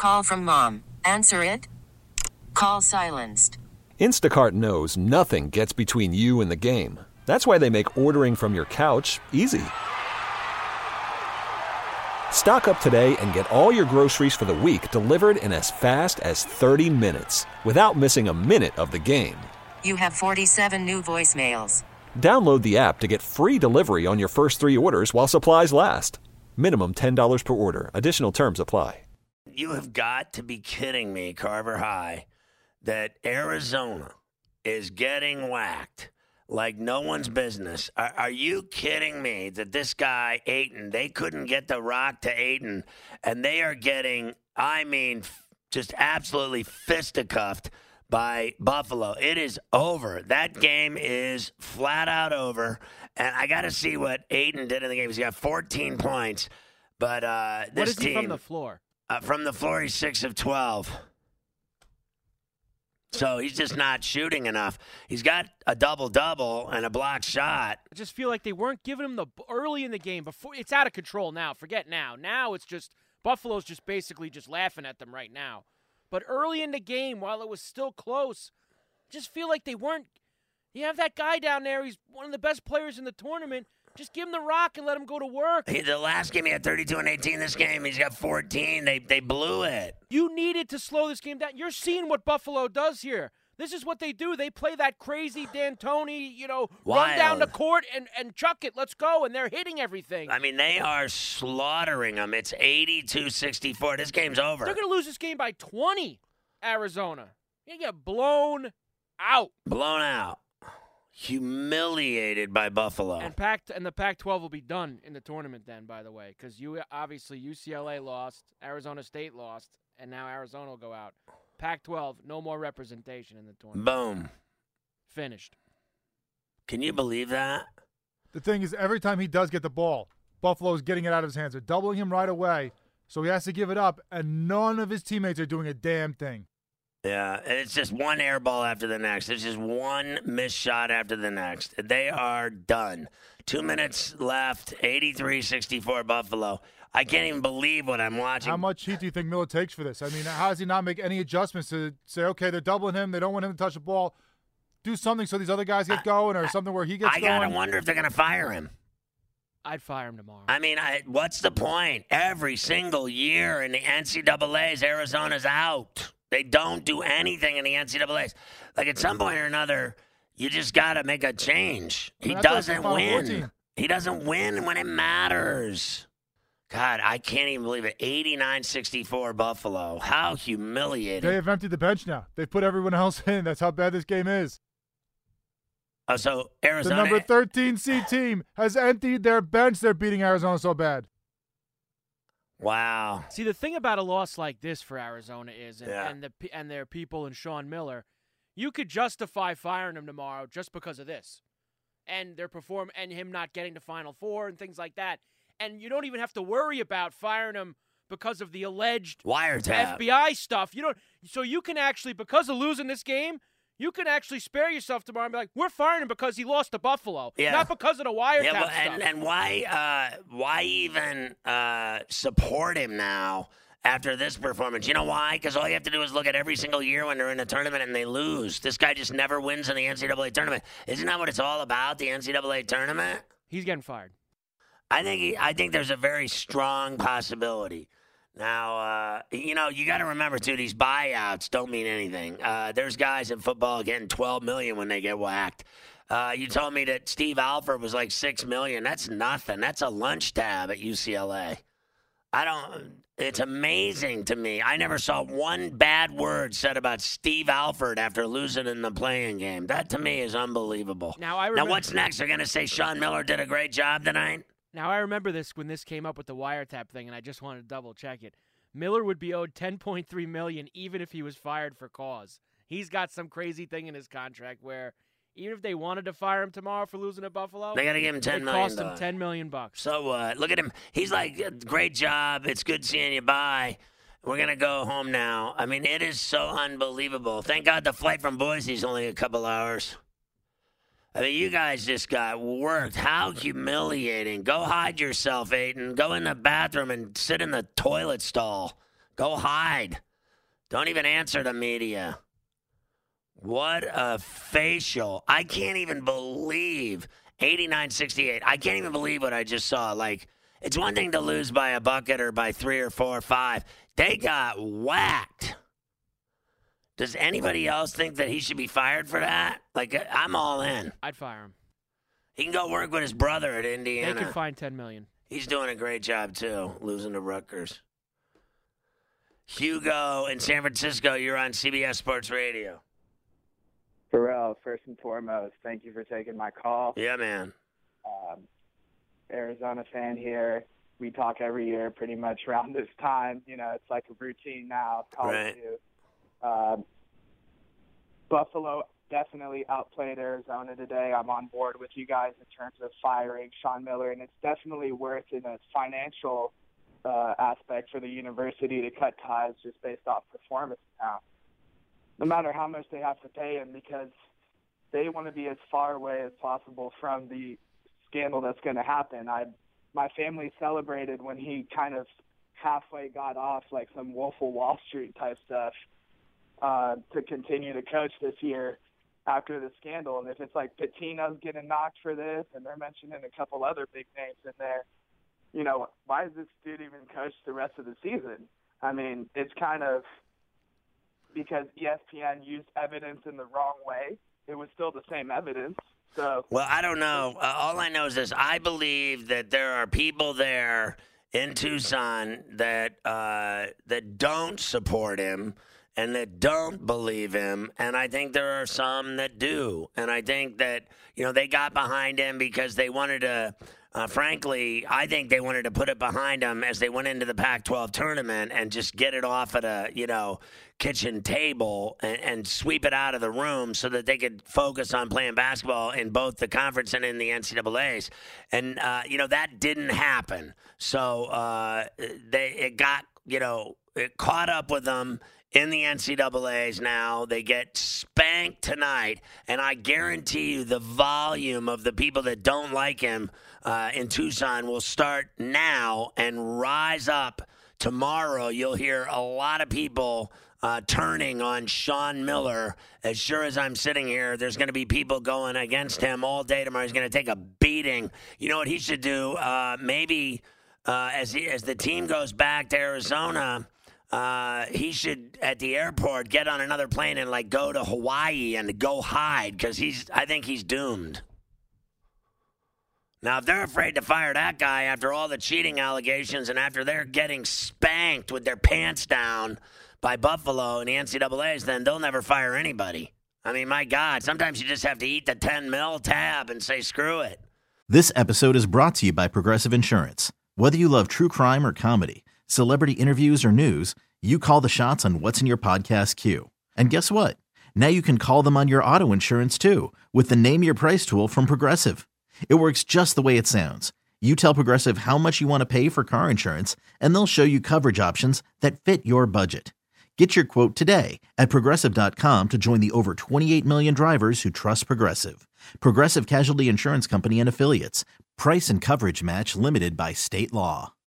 Call from mom. Answer it. Call silenced. Instacart knows nothing gets between you and the game. That's why they make ordering from your couch easy. Stock up today and get all your groceries for the week delivered in as fast as 30 minutes without missing a minute of the game. You have 47 new voicemails. Download the app to get free delivery on your first 3 orders while supplies last. Minimum $10 per order. Additional terms apply. You have got to be kidding me, Carver High, that Arizona is getting whacked like no one's business. Are you kidding me that this guy, Ayton, they couldn't get the rock to Ayton, and they are getting, just absolutely fisticuffed by Buffalo? It is over. That game is flat out over, and I got to see what Ayton did in the game. He's got 14 points, but this what is he team, from the floor? From the floor, he's 6 of 12. So he's just not shooting enough. He's got a double-double and a blocked shot. I just feel like they weren't giving him the early in the game. Before it's out of control now. Forget now. Now it's just Buffalo's just basically just laughing at them right now. But early in the game, while it was still close, I just feel like they weren't. You have that guy down there. He's one of the best players in the tournament. Just give him the rock and let him go to work. The last game he had 32 and 18. This game he's got 14. They blew it. You needed to slow this game down. You're seeing what Buffalo does here. This is what they do. They play that crazy D'Antoni, run down the court and chuck it. Let's go. And they're hitting everything. I mean, they are slaughtering them. It's 82-64. This game's over. They're going to lose this game by 20, Arizona. They get blown out. Blown out. Humiliated by Buffalo. And the Pac-12 will be done in the tournament then, by the way, because obviously UCLA lost, Arizona State lost, and now Arizona will go out. Pac-12, no more representation in the tournament. Boom. Finished. Can you believe that? The thing is, every time he does get the ball, Buffalo's getting it out of his hands. They're doubling him right away, so he has to give it up, and none of his teammates are doing a damn thing. Yeah, and it's just one air ball after the next. It's just one missed shot after the next. They are done. 2 minutes left, 83-64 Buffalo. I can't even believe what I'm watching. How much heat do you think Miller takes for this? I mean, how does he not make any adjustments to say, okay, they're doubling him, they don't want him to touch the ball, do something so these other guys get going or something where he gets going? I got to wonder if they're going to fire him. I'd fire him tomorrow. I mean, what's the point? Every single year in the NCAAs, Arizona's out. They don't do anything in the NCAAs. Like, at some point or another, you just got to make a change. He doesn't win. He doesn't win when it matters. God, I can't even believe it. 89-64 Buffalo. How humiliating. They have emptied the bench now. They've put everyone else in. That's how bad this game is. Oh, so Arizona. The number 13 seed team has emptied their bench. They're beating Arizona so bad. Wow. See, the thing about a loss like this for Arizona is, and their people and Sean Miller, you could justify firing him tomorrow just because of this, and and him not getting to Final Four and things like that, and you don't even have to worry about firing him because of the alleged wiretap FBI stuff. So you can actually, because of losing this game, you can actually spare yourself tomorrow and be like, we're firing him because he lost to Buffalo, not because of the wiretap stuff. And why even support him now after this performance? You know why? Because all you have to do is look at every single year when they're in a tournament and they lose. This guy just never wins in the NCAA tournament. Isn't that what it's all about, the NCAA tournament? He's getting fired. I think there's a very strong possibility. Now, you got to remember, too, these buyouts don't mean anything. There's guys in football getting $12 million when they get whacked. You told me that Steve Alford was like $6 million. That's nothing. That's a lunch tab at UCLA. It's amazing to me. I never saw one bad word said about Steve Alford after losing in the playing game. That, to me, is unbelievable. Now, what's next? They're going to say Sean Miller did a great job tonight? Now, I remember this when this came up with the wiretap thing, and I just wanted to double-check it. Miller would be owed $10.3 million even if he was fired for cause. He's got some crazy thing in his contract where even if they wanted to fire him tomorrow for losing at Buffalo, they got to give him $10 million. It cost him $10 million. So look at him. He's like, great job. It's good seeing you. Bye. We're going to go home now. I mean, it is so unbelievable. Thank God the flight from Boise is only a couple hours. I mean, you guys just got worked. How humiliating. Go hide yourself, Ayton. Go in the bathroom and sit in the toilet stall. Go hide. Don't even answer the media. What a facial. I can't even believe 89-68. I can't even believe what I just saw. Like, it's one thing to lose by a bucket or by 3 or 4 or 5. They got whacked. Does anybody else think that he should be fired for that? Like, I'm all in. I'd fire him. He can go work with his brother at Indiana. They can find $10 million. He's doing a great job, too, losing to Rutgers. Hugo in San Francisco, you're on CBS Sports Radio. Pharrell, first and foremost, thank you for taking my call. Yeah, man. Arizona fan here. We talk every year pretty much around this time. You know, it's like a routine now. Right. Buffalo definitely outplayed Arizona today. I'm on board with you guys in terms of firing Sean Miller, and it's definitely worth in a financial aspect for the university to cut ties just based off performance now. No matter how much they have to pay him, because they want to be as far away as possible from the scandal that's going to happen. My family celebrated when he kind of halfway got off like some Wolf of Wall Street type stuff to continue to coach this year after the scandal. And if it's like Pitino's getting knocked for this and they're mentioning a couple other big names in there, you know, why does this dude even coach the rest of the season? I mean, it's kind of because ESPN used evidence in the wrong way. It was still the same evidence. So, well, I don't know. All I know is this. I believe that there are people there in Tucson that that don't support him and that don't believe him, and I think there are some that do. And I think that, you know, they got behind him because they wanted to, frankly, I think they wanted to put it behind them as they went into the Pac-12 tournament and just get it off at a, you know, kitchen table and sweep it out of the room so that they could focus on playing basketball in both the conference and in the NCAAs. And, you know, that didn't happen. So it caught up with them in the NCAAs now. They get spanked tonight, and I guarantee you the volume of the people that don't like him in Tucson will start now and rise up tomorrow. You'll hear a lot of people turning on Sean Miller. As sure as I'm sitting here, there's going to be people going against him all day tomorrow. He's going to take a beating. You know what he should do? Maybe as the team goes back to Arizona, he should, at the airport, get on another plane and, like, go to Hawaii and go hide because I think he's doomed. Now, if they're afraid to fire that guy after all the cheating allegations and after they're getting spanked with their pants down by Buffalo in the NCAAs, then they'll never fire anybody. I mean, my God, sometimes you just have to eat the 10 mil tab and say screw it. This episode is brought to you by Progressive Insurance. Whether you love true crime or comedy, celebrity interviews or news, you call the shots on what's in your podcast queue. And guess what? Now you can call them on your auto insurance too with the Name Your Price tool from Progressive. It works just the way it sounds. You tell Progressive how much you want to pay for car insurance, and they'll show you coverage options that fit your budget. Get your quote today at Progressive.com to join the over 28 million drivers who trust Progressive. Progressive Casualty Insurance Company and Affiliates. Price and coverage match limited by state law.